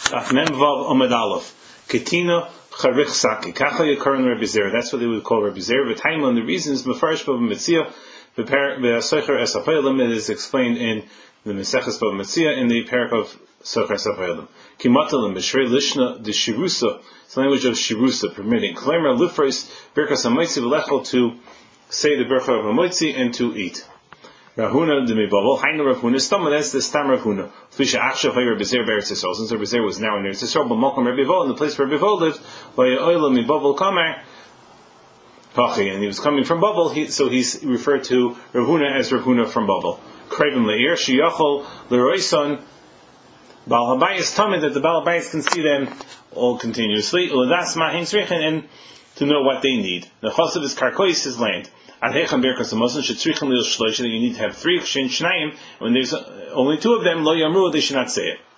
Memvav Omid Aleph. Ketina Charich Saki. Kacha Yekaran Rabbi Zera. That's what they would call Rabbi Zera. V'taimon, the reason is Mefarish Bava Metzia. V'Soicher Es HaPoyalim. It is explained in the Meseches Bava Metzia in the parak of Soicher Es HaPoyalim. Kimatalim B'Shrei Lishna the Shirusa. It's the language of Shirusa, permitting Klemer Lifreis Birkas HaMoitzi V'Lechel, to say the Bircha of HaMoitzi and to eat. Rahuna de Mibabel, Hainu Rav Huna, Stamma, that's the Stam Rav Huna. Flisha Achshav Rabbi Zera Beretz Yisrael, since Rabbi Zera was now in Eretz Yisrael, but Malcolm Rabbi Vol, in the place where Rabbi Vol lived, by Oila Mibabel Kamar, Pachi, and he was coming from Babel, so he's referred to Rav Huna as Rav Huna from Babel. Kravim Le'ir, Shiyachol, Leroison, Baal Habayis Tamid, that the Baal Habayis can see them all continuously, Uladas Mahin Srichen, and to know what they need. The Chosav is Karkois, his land. That you need to have three, when there's only two of them, lo yamru, they should not say it.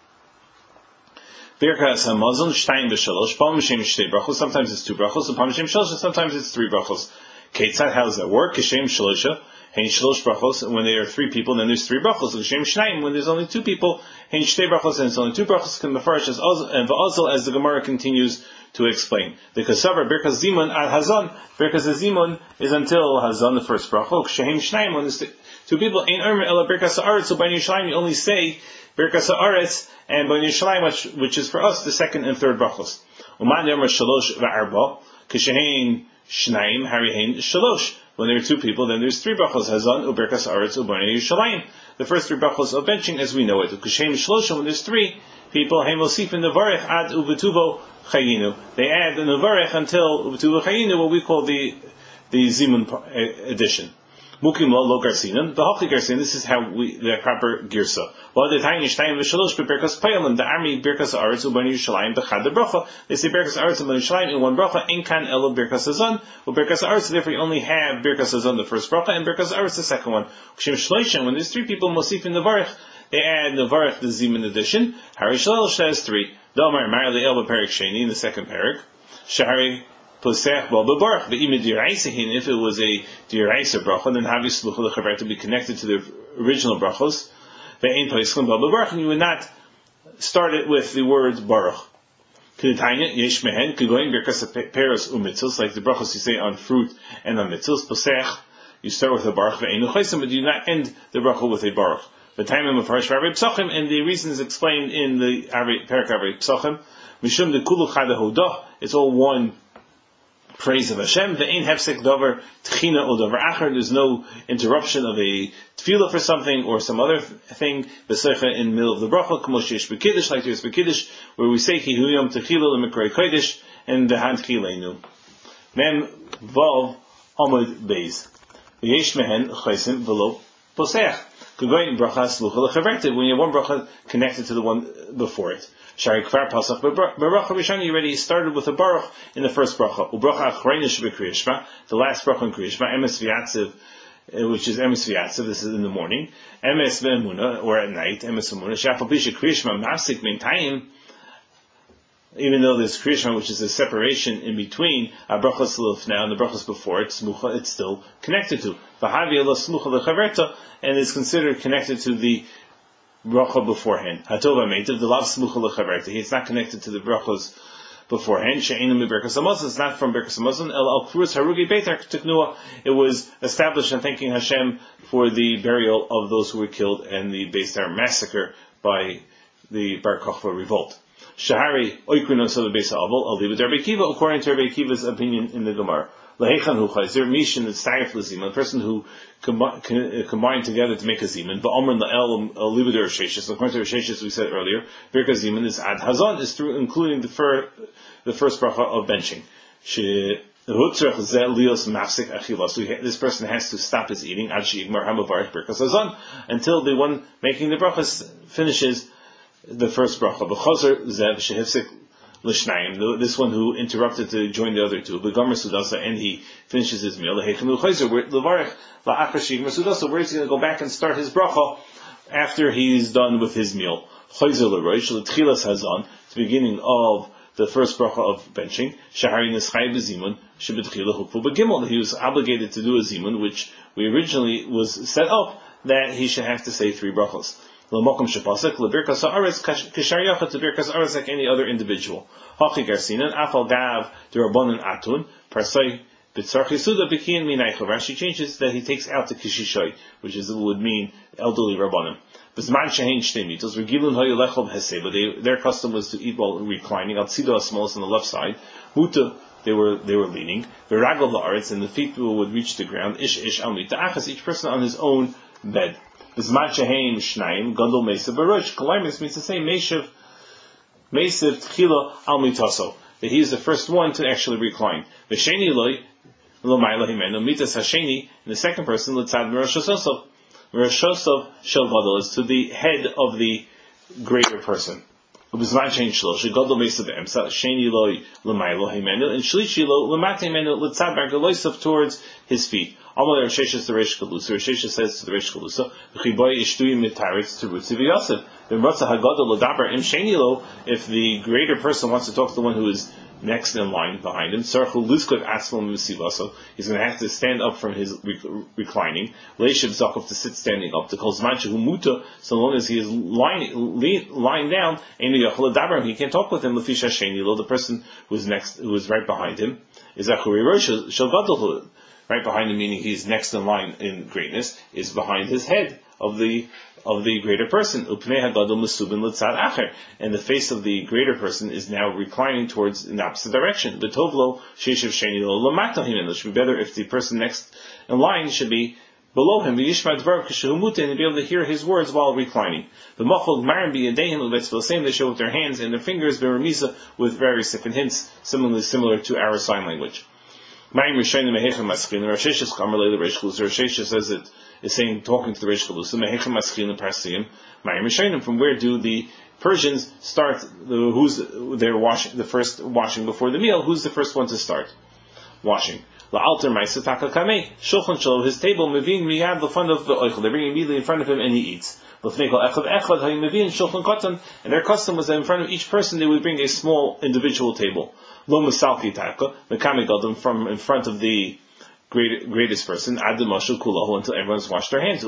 Sometimes it's two brachos, sometimes it's three brachos. How does that work? When there are three people, then there's three brachos. When there's only two people, and it's only two brachos, as the Gemara continues to explain. The Kasavar Birkas Zimun al Hazan. Birkas Zimun is until Hazan, the first bracha. Shehem Shnaim, when there's two people, Ein Omer Ela Birkas Haaretz. So by Yerushalayim you only say Birkas Haaretz, and by Yerushalayim, which is for us the second and third brachos. Uman Yomer Shalosh VaArba. Kishehem Shnaim Harihein Shalosh. When there are two people, then there's three brachos. Hazan Uberkas Haaretz Ubani Yerushalayim. The first three brachos of benching, as we know it. Kishehem Shalosh. When there's three people, Heimosif in the Varech Ad Ubetuvo Chayinu. They add the Nevarech until Ubetuvo Chayinu, what we call the Zimun edition. Mukim lo garsinan, the Hochi garsin. This is how the proper girsa. While the Tiny Shtayim v'Shalosh beBirkas Payalim, the army Birkas Haaretz Ubani Yerushalayim b'Chad the bracha. They say Birkas Haaretz Ubani Yerushalayim in one bracha. Inkan elo Birkas Hazan. Well, Birkas Haaretz, therefore you only have Birkas Hazan the first bracha, and Birkas Haaretz the second one. Kshem Shloishim, when there's three people, Mosif in the Varech, they add the Varech, the Zimun edition. Hari Shalosh has three. Domar Mar le'el b'Perek Sheni, in the second parak. Shahari Posech Bal b'Barach v'imid D'Yiraisehin. If it was a D'Yiraisa bracha, then Havi Slucha l'Chaver to be connected to the original brachos. Ve'ein Poischlim Bal b'Barach, and you would not start it with the word Baruch. K'nitanya Yesh Mehen K'goyin Birkas Peros u'Mitzos, like the brachos you say on fruit and on mitzvos. Posech, you start with a Baruch ve'ein Uchaisim, but you do not end the bracha with a Baruch. The time of Mefarish Rabbi Psachim, and the reason is explained in the parak Rabbi Psachim. Mishum de Kulu Chada Hodah. It's all one praise of Hashem. The Ein Hefsek Dover Tchina or Dover Acher. There's no interruption of a tefillah for something or some other thing. B'Seicha in the middle of the bracha, K'mosh B'Kiddush, like there's B'Kiddush, where we say Ki Hu Yom Techila L'Mikrei Kodesh and the Han Tchileinu. Mem Vav Amud Beis. V'Yesh Mehen Chaysim V'Lo Posech. When you have one bracha connected to the one before it. Shari Kfar Pasach Baracha Rishani, you already started with a baruch in the first bracha. Ubracha Achraynish B'Kriyashma, the last bracha in Kriyashma, Emes V'Yatziv, which is Emes V'Yatziv, this is in the morning. Emes V'Emuna, or at night, Emes V'Emuna. Shafal Bisha Kriyashma Mafsik Meintayim, even though there's Kriyashma, which is a separation in between a brachas now and the brachas before it, Smucha, it's still connected to. V'Havi Allah Smucha L'Chaverta, and is considered connected to the bracha beforehand. Hatova Meitav, the Lav Smucha L'Chaverta. It's not connected to the brachas beforehand. She'enim Birkas Hamazon, it's not from Birkas Hamazon. El Al Kruz Harugi Beitar Teknua. It was established in thanking Hashem for the burial of those who were killed and the Beistar massacre by the Bar Kokhba revolt. Shahari Oikunos of the Beis Abel, I'll leave it to Rabbi Kiva, according to Rabbi Kiva's opinion in the Gemara. Lahechan hu chayzer mishin tzayif l'ziman, a person who combined together to make a ziman. Ba'omrin la'el libidur sheshes. According to sheshes we said earlier, birka ziman is ad hazon, is through including the first bracha of benching. So this person has to stop his eating until the one making the brachas finishes the first bracha. This one who interrupted to join the other two, and he finishes his meal. Where is he going to go back and start his bracha after he's done with his meal? The beginning of the first bracha of benching. He was obligated to do a zimun, which we originally was set up that he should have to say three brachos. L'mokum shepasek lebirkas haaretz kishariyachat to birkas haaretz like any other individual. Hachi garsinan afal gav derabanan atun parsai b'tzarchi suda b'kiyin minaycha. Rashi changes that he takes out the kishishay, which would mean elderly rabbanim. B'zman shehein shtei mitos regilun hayu lechol hesei, but their custom was to eat while reclining. Al tzida smallest on the left side. Muta, they were leaning. V'ragol haaretz, and the feet would reach the ground. Ish almita achas, each person on his own bed. B'zman shehein shnayim gadol meisav baruch. Kalaymis means to say meisav tchila al mitaso, that he is the first one to actually recline. V'sheni loy lo ma'ila himenu mitas hasheni, and the second person l'tzad merashosov. Merashosov shel gadol is to the head of the greater person. B'zman shehein shlosh gadol meisav emsa sheni loy lo ma'ila himenu, and shlishi lo l'mat himenu l'tzad bargaloisav towards his feet. Amal Rasheshes to Reish Kalusa. Rasheshes says to the Reish Kalusa, "V'chiboy ishtui mitaritz to Rutzi v'Yosef. V'mrotza hagadol l'daber im shenilo." If the greater person wants to talk to the one who is next in line behind him, Sarchu luskot atzmol m'sivaso. He's going to have to stand up from his reclining. Leishiv zakov to sit standing up. To kol zman shehu muta, so long as he is lying down, einu yachol l'daber. He can't talk with him. L'fisha shenilo, the person who is next, who is right behind him, is achuri rosh shel gadol. Right behind him, meaning he's next in line in greatness, is behind his head of the greater person. Upnei hagadol mesubin l'tzad acher, and the face of the greater person is now reclining towards in the opposite direction. The tovlo sheishiv sheni lo lamata him. It should be better if the person next in line should be below him. V'yishma dvar k'shehumutin, and be able to hear his words while reclining. The machol marim b'yadehim u'vetzvil, same they show with their hands and their fingers, b'remisa, with various different hints, similar to our sign language. Rasheshes says it is saying, talking to the Reish Kalusa, from where do the Persians start? Who's they're washing, the first washing before the meal? Who's the first one to start washing? His table, miyad the fun of the oichel. They bring it immediately in front of him, and he eats. And their custom was that in front of each person they would bring a small individual table. Lo misalki taka, mekamigadim, from in front of the greatest person, adimashul kulahu, until everyone's washed their hands. And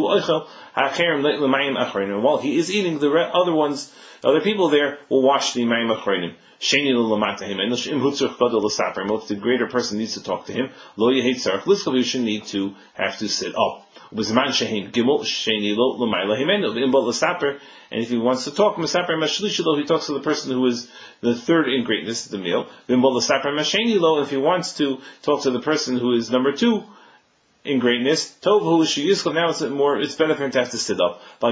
while he is eating, the other people there will wash the mayim achronim. Sheni lo lamata him, and if the greater person needs to talk to him, lo yehei tzarach liskav, you should need to have to sit up. And if he wants to talk, he talks to the person who is the third in greatness, the meal. And if he wants to talk to the person who is number 2 in greatness, now it's better for him to have to sit up. And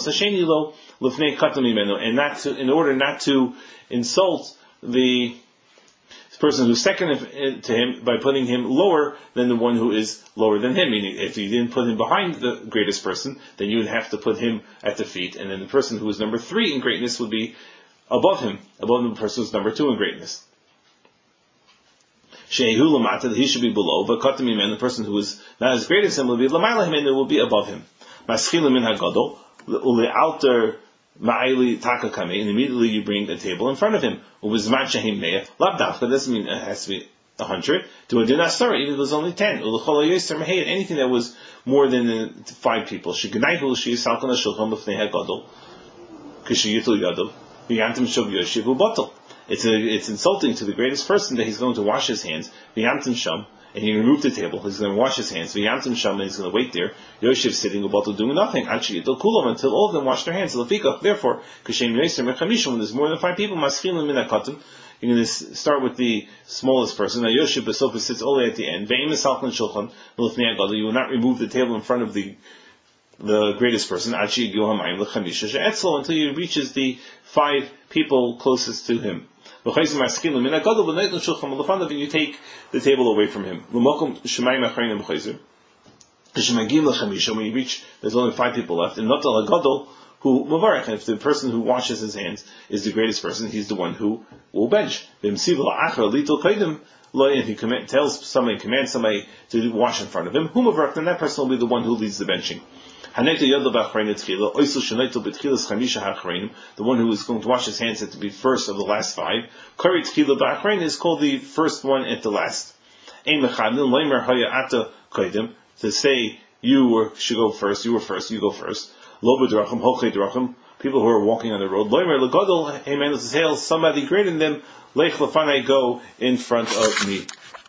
in order not to insult the person who's second to him by putting him lower than the one who is lower than him. Meaning, if you didn't put him behind the greatest person, then you would have to put him at the feet, and then the person who is number 3 in greatness would be above him, above the person who's number 2 in greatness. Shehu lamata, that he should be below, but katami man, the person who is not as great as him, will be lamayla him, and it will be above him. Maschila min hagadol, ule alter ma'ili taka kame, and immediately you bring a table in front of him. Ubizman shehim meya, labdafka, doesn't mean it has to be 100. To a dinasara, even if it was only 10. Ulechola yoser meheya, anything that was more than 5 people. Shignaihu sheyisalkan hashulchan b'fnei hagadol, kishiyitul yadov, v'yantim shav yoshiv u'batal. It's insulting to the greatest person that he's going to wash his hands, v'yantim sham, and he removed the table, he's going to wash his hands, v'yantim sham, and he's going to wait there, Yoshiv sitting, u'batal doing nothing, until all of them wash their hands. Therefore, when there's more than 5 people, maschilim min hakatim, you're going to start with the smallest person. Now Yoshiv Besofa sits all the way at the end. You will not remove the table in front of the greatest person until he reaches the 5 people closest to him. And you take the table away from him. When you reach, there's only 5 people left. And if the person who washes his hands is the greatest person, he's the one who will bench. If he commands somebody to wash in front of him, then that person will be the one who leads the benching. The one who is going to wash his hands had to be first of the last 5. Is called the first one at the last. To say you should go first, you were first, you go first. lo b'drachim, hochlei drachim, people who are walking on the road. Loimer legadol, hey man, this is hail, somebody greater than them, lech lefanai, go in front of me.